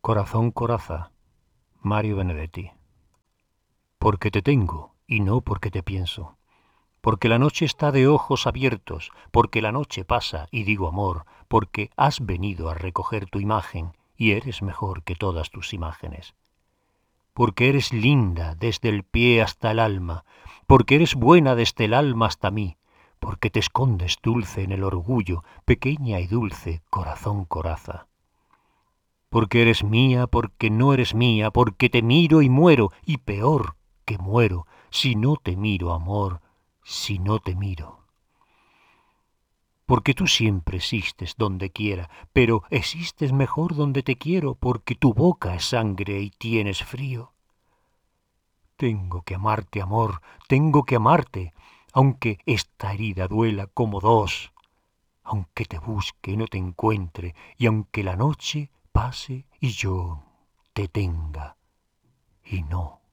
Corazón, coraza, Mario Benedetti. Porque te tengo y no porque te pienso. Porque la noche está de ojos abiertos, porque la noche pasa y digo amor, porque has venido a recoger tu imagen y eres mejor que todas tus imágenes. Porque eres linda desde el pie hasta el alma, porque eres buena desde el alma hasta mí, porque te escondes dulce en el orgullo, pequeña y dulce, corazón, coraza. Porque eres mía, porque no eres mía, porque te miro y muero, y peor que muero, si no te miro, amor, si no te miro. Porque tú siempre existes donde quiera, pero existes mejor donde te quiero, porque tu boca es sangre y tienes frío. Tengo que amarte, amor, tengo que amarte, aunque esta herida duela como dos, aunque te busque y no te encuentre, y aunque la noche pase y yo te tenga y no